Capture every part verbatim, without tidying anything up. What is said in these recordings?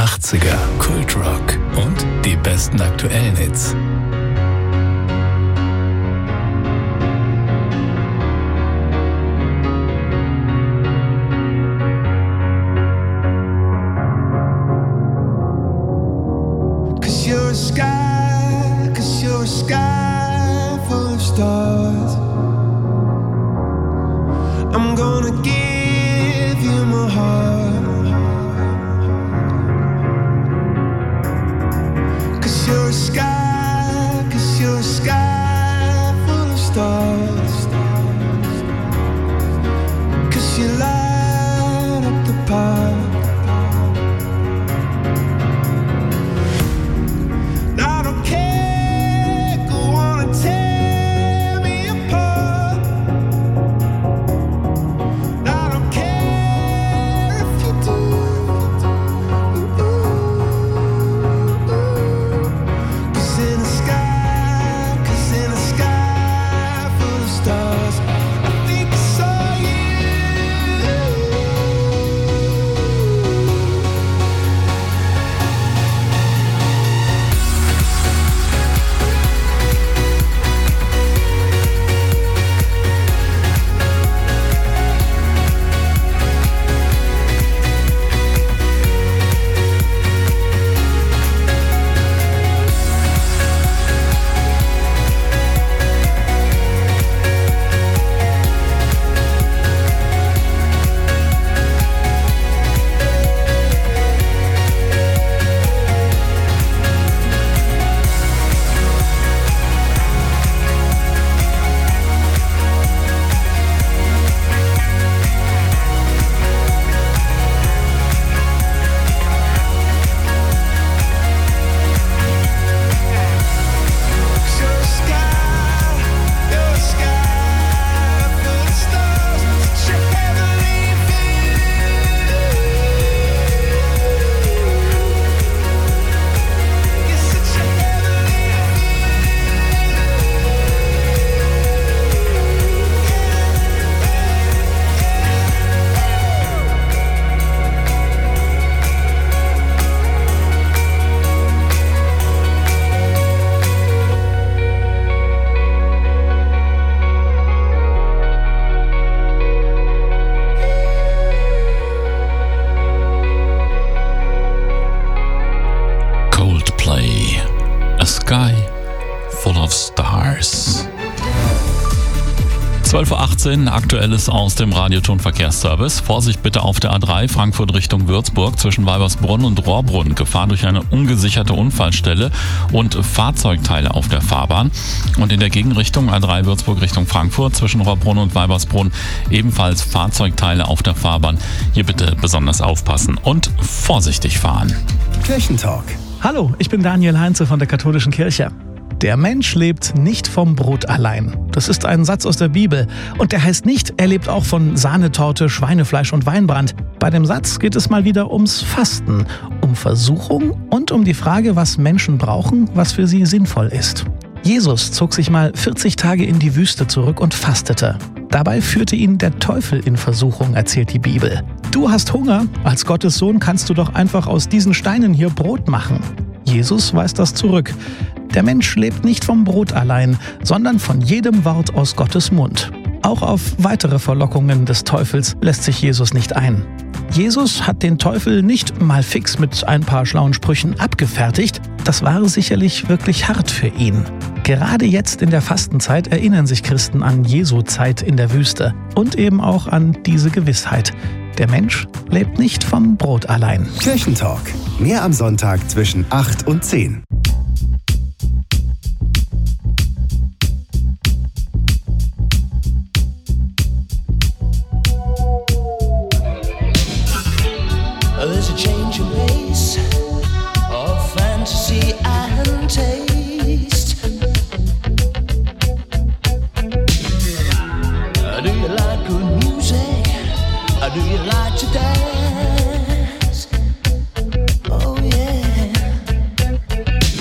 achtziger, Kultrock und die besten aktuellen Hits. Cause you're a sky, cause you're a sky full of stars. I'm gonna give you my heart. Cause you're a sky, cause you're a sky full of stars. Cause you light up the park. zwölf Uhr achtzehn, Aktuelles aus dem Radiotonverkehrsservice. Vorsicht bitte auf der A drei, Frankfurt Richtung Würzburg, zwischen Weibersbrunn und Rohrbrunn. Gefahr durch eine ungesicherte Unfallstelle und Fahrzeugteile auf der Fahrbahn. Und in der Gegenrichtung A drei Würzburg Richtung Frankfurt, zwischen Rohrbrunn und Weibersbrunn, ebenfalls Fahrzeugteile auf der Fahrbahn. Hier bitte besonders aufpassen und vorsichtig fahren. Kirchentalk. Hallo, ich bin Daniel Heinze von der Katholischen Kirche. Der Mensch lebt nicht vom Brot allein. Das ist ein Satz aus der Bibel. Und der heißt nicht, er lebt auch von Sahnetorte, Schweinefleisch und Weinbrand. Bei dem Satz geht es mal wieder ums Fasten, um Versuchung und um die Frage, was Menschen brauchen, was für sie sinnvoll ist. Jesus zog sich mal vierzig Tage in die Wüste zurück und fastete. Dabei führte ihn der Teufel in Versuchung, erzählt die Bibel. Du hast Hunger? Als Gottes Sohn kannst du doch einfach aus diesen Steinen hier Brot machen. Jesus weist das zurück. Der Mensch lebt nicht vom Brot allein, sondern von jedem Wort aus Gottes Mund. Auch auf weitere Verlockungen des Teufels lässt sich Jesus nicht ein. Jesus hat den Teufel nicht mal fix mit ein paar schlauen Sprüchen abgefertigt. Das war sicherlich wirklich hart für ihn. Gerade jetzt in der Fastenzeit erinnern sich Christen an Jesu Zeit in der Wüste und eben auch an diese Gewissheit. Der Mensch lebt nicht vom Brot allein. Kirchentalk. Mehr am Sonntag zwischen acht und zehn. There's a change in pace of fantasy and taste. Do you like good music? Do you like to dance? Oh yeah.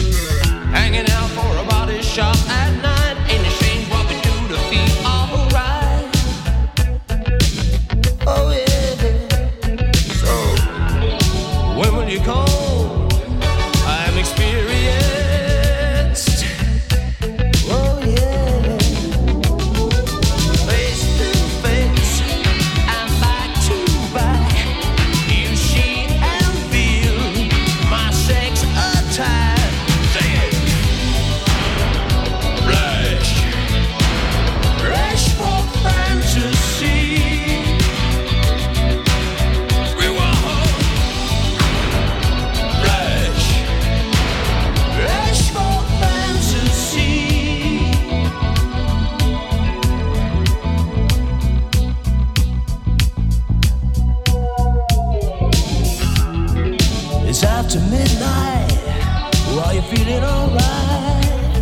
Are you feeling alright?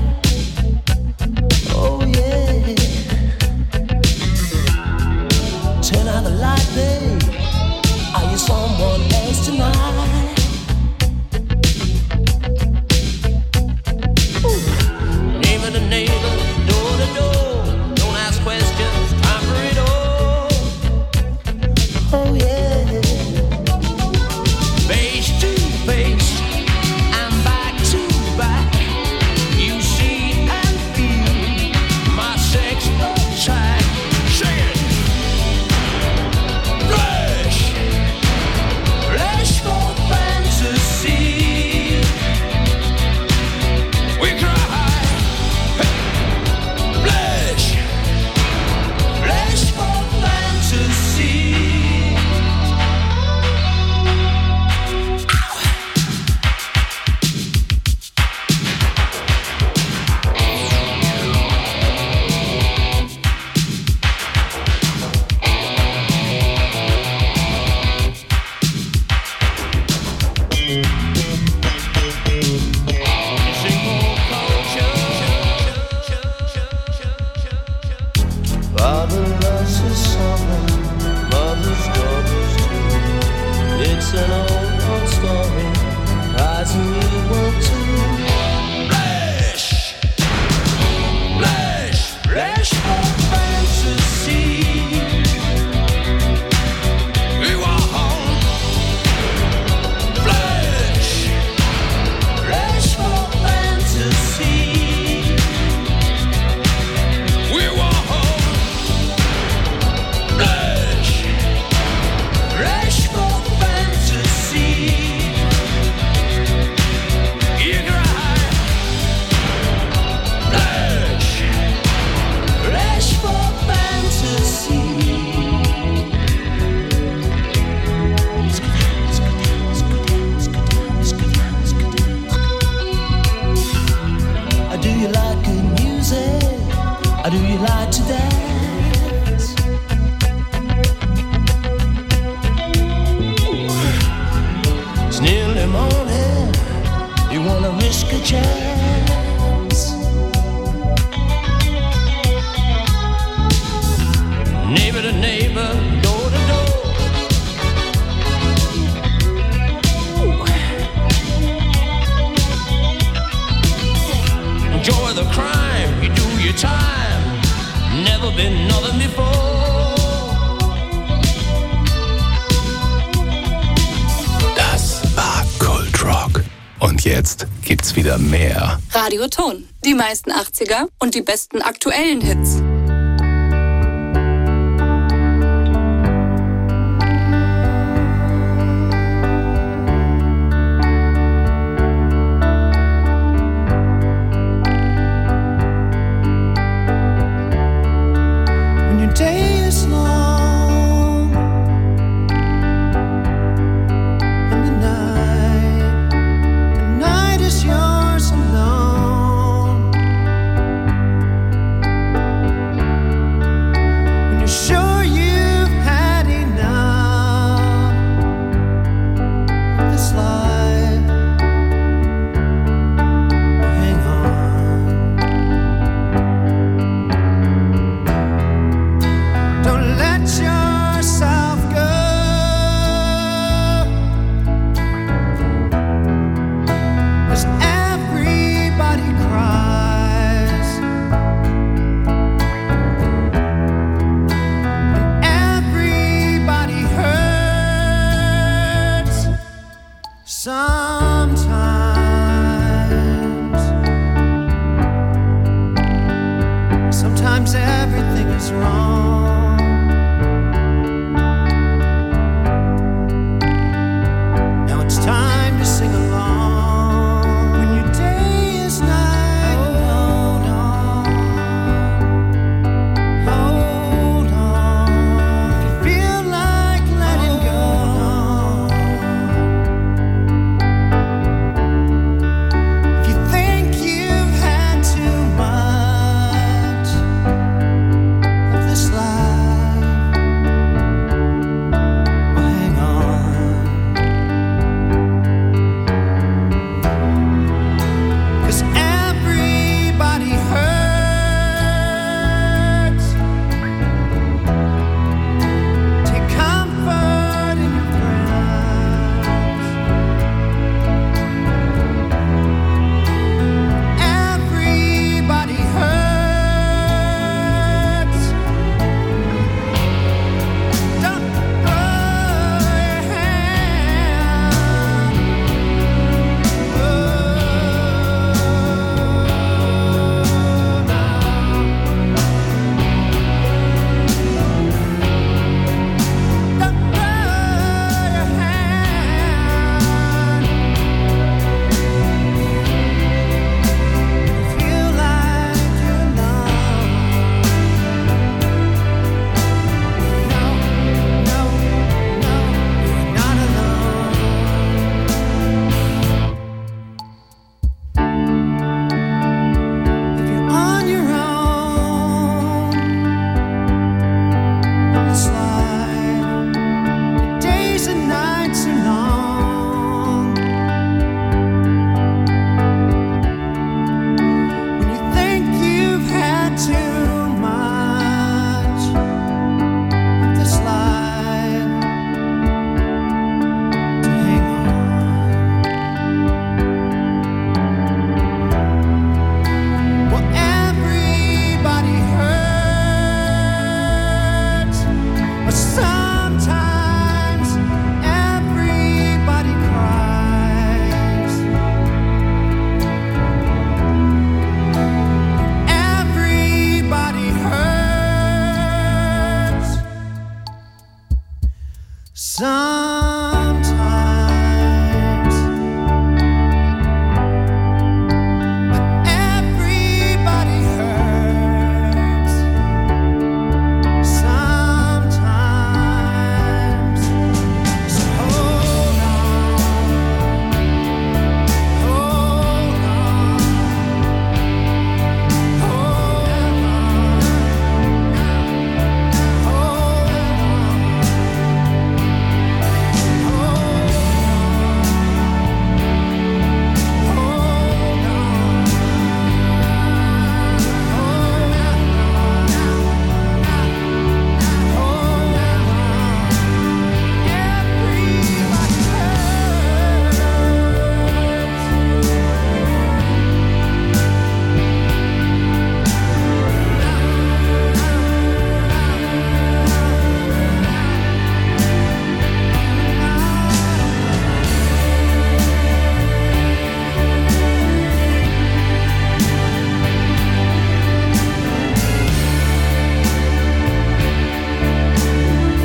Oh yeah. Turn out the light, babe. Are you someone else tonight? Ooh. Neighbor to neighbor, door to door. Don't ask questions, time for it all. Oh yeah. Face to face. Father loves his son, mother's daughters too. It's an old, old story, prize and you will too. Flesh, flesh, flesh for fantasy. We want home. Flesh, flesh for fantasy. We want or do you like to dance? It's nearly morning. You wanna risk a chance? Neighbor to neighbor, door to door. Enjoy the crime, you do your time. Never been nothing before. Das war Kultrock. Und jetzt gibt's wieder mehr. Radio Ton. Die meisten achtziger und die besten aktuellen Hits.